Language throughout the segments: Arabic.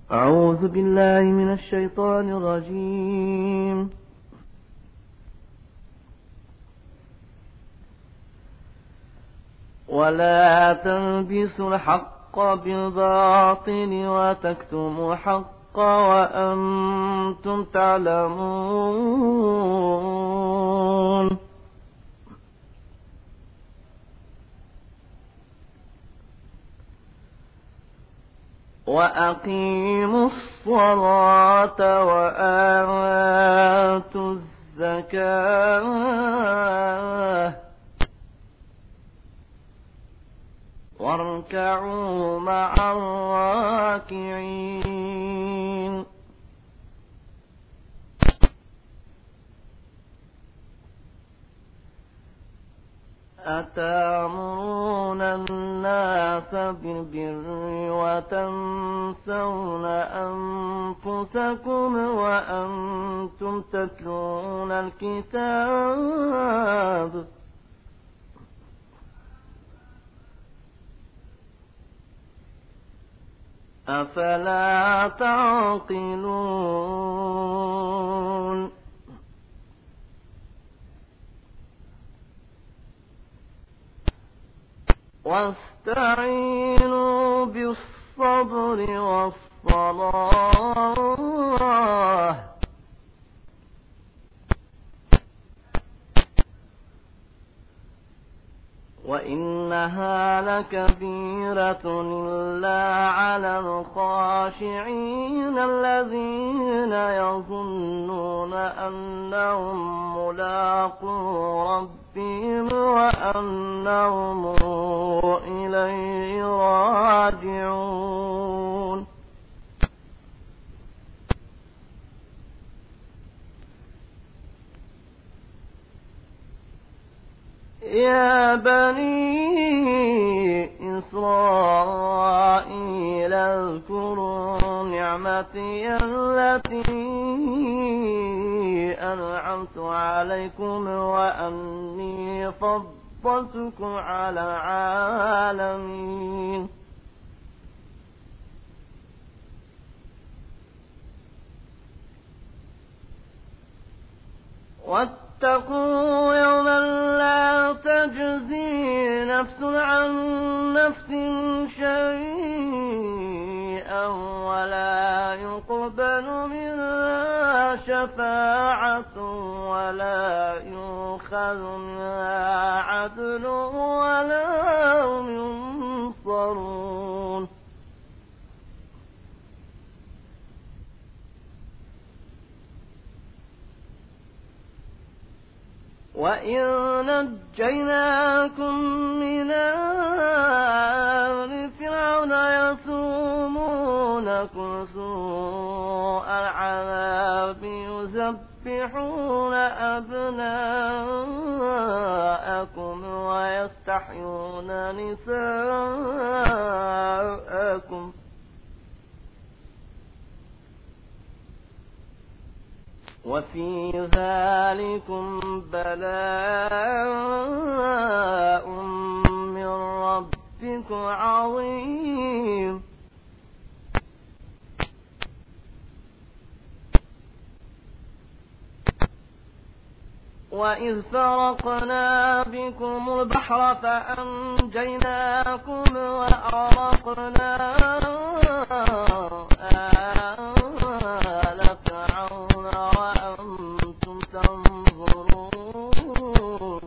أعوذ بالله من الشيطان الرجيم. ولا تلبسوا الحق بالباطل وتكتموا الحق وأنتم تعلمون. وأقيموا الصلاة وآتوا الزكاة واركعوا مع الراكعين. أتأمرون الناس بالبر وتنسون أنفسكم وأنتم تتلون الكتاب أفلا تعقلون. واستعينوا بالصبر والصلاة وإنها لكبيرة إلا على الخاشعين الذين يظنون أنهم ملاقو ربهم وأنهم إليه راجعون. يا بني إسرائيل اذكروا نعمتي التي أنعمت عليكم وأني فضلتكم على العالمين. واتقوا يوما لا تجزي نفس عن نفس شيئا ولا يقبل منها شفاعة ولا يؤخذ منها عدل ولا هم ينصرون. وإن نجيناكم من آل فرعون يسومونكم سوء العذاب يذبحون أبناءكم ويستحيون نساءكم وفي ذلكم بلاء من ربكم عظيم. وإذ فرقنا بكم البحر فأنجيناكم وأغرقنا آل فرعون وأنتم تنظرون.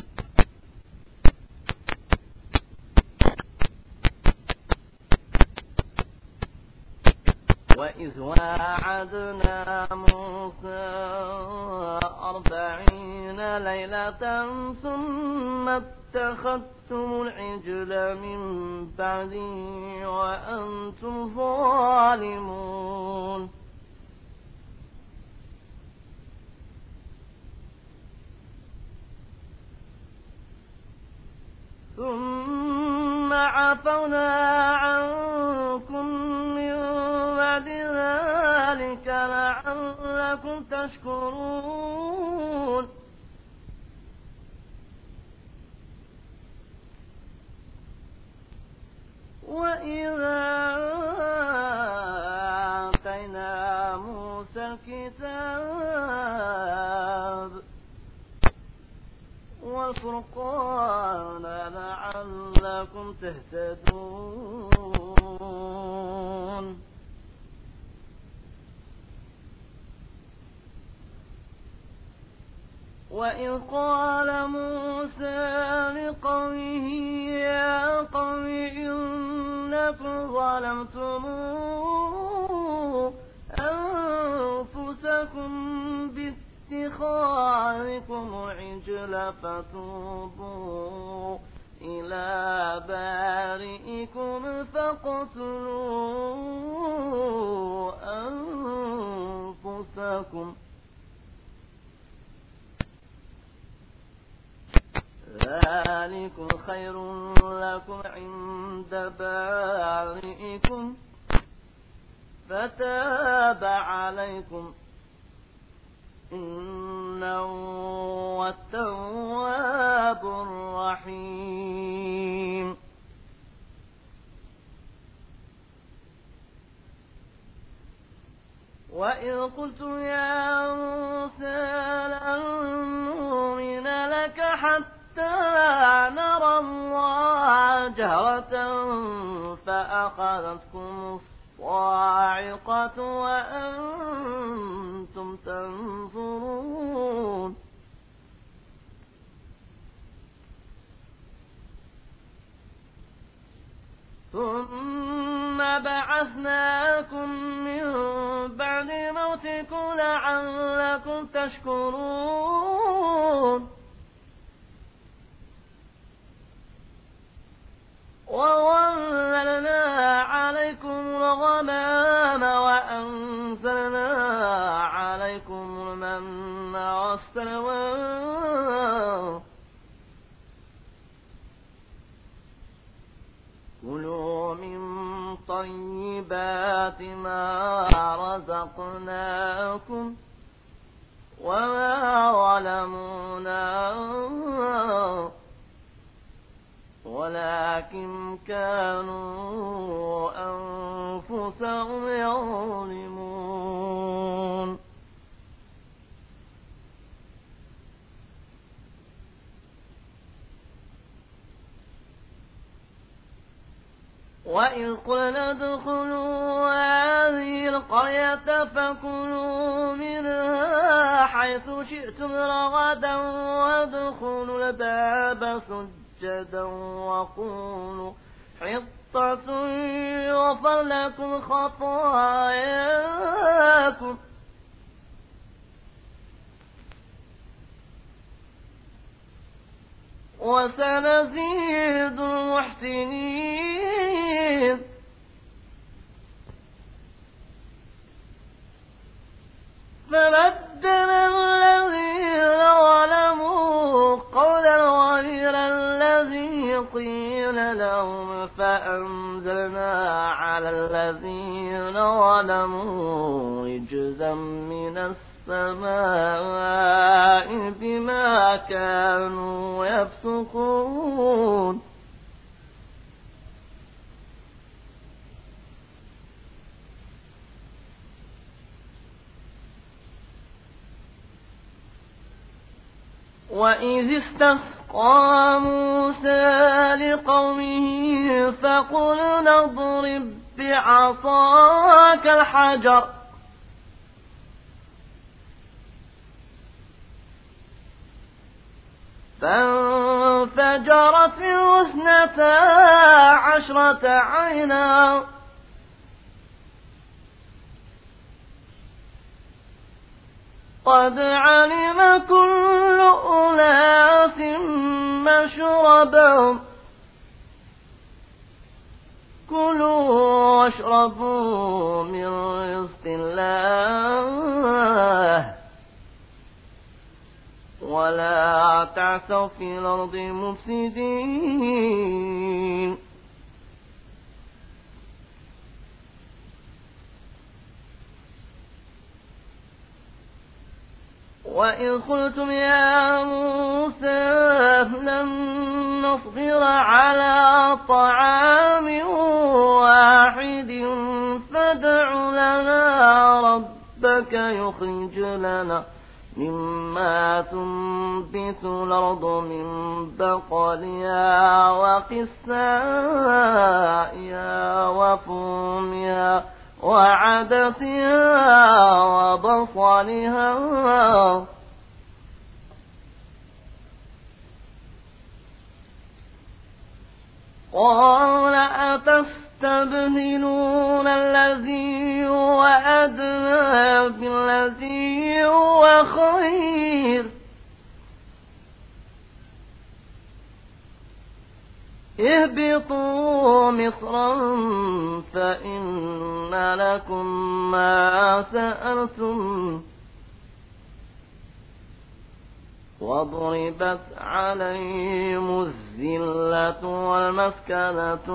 وإذ واعدنا موسى 40 ليلة ثم اتخذتم العجل من بعدي وأنتم ظالمون. ثم عفونا عنكم من بعد ذلك لعلكم تشكرون. وإذا الكتاب والفرقان لعلكم تهتدون. وإذ قال موسى لقومه يا قوم إنكم ظلمتم أنفسكم باتخاذكم العجل فتوبوا إلى بارئكم فاقتلوا أنفسكم ذلكم خير لكم عند بارئكم فتاب عليكم إنه هو التواب الرحيم. وإذ قلت يا موسى لن نؤمن لك حتى نرى الله جهرة فأخذتكم الصاعقة وأنتم تنظرون ثم بعثناكم من بعد موتكم لعلكم تشكرون وظللنا عليكم الغمام وأنزلنا عليكم المن والسلوى كلوا من طيبات ما رزقناكم وما ظلمونا ولكن كانوا أنفسهم يظلمون. وإذ قلنا ادخلوا هذه القرية فكلوا منها حيث شئتم رغدا وادخلوا الباب سجدا وقولوا حطة يغفر لكم خطاياكم وسنزيد المحسنين. فبدل الذين ظلموا قولا غير الذي قيل لهم فأنزلنا على الذين ظلموا رجزا من السماء بما كانوا يفسقون. وإذ استسقى موسى لقومه فقلنا اضرب بعصاك الحجر فانفجرت منه 12 عينا قد علم كل أناس مشربهم كلوا واشربوا من رزق الله ولا تعثوا في الأرض مفسدين. وإذ قلتم يا موسى لن نصبر على طعام واحد فادع لنا ربك ربك يخرج لنا مما تنبت الأرض من بقلها وقثائها وفومها وعدسها وبصلها قال أتستبدلون الذي هو أدنى بالذي هو خير اهبطوا مصرا فإن لكم ما سألتم وضربت عليهم الذلة والمسكنة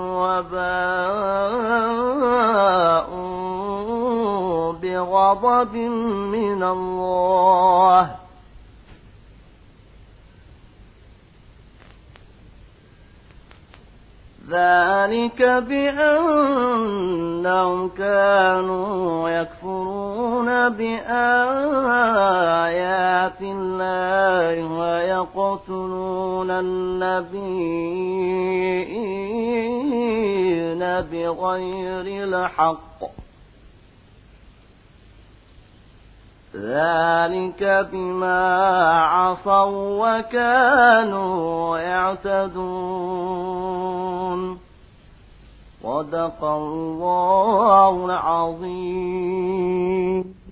وباءوا بغضب من الله ذلك بأنهم كانوا يكفرون بآيات الله ويقتلون النبيين بغير الحق ذلك بما عصوا وكانوا يعتدون صدق الله العظيم.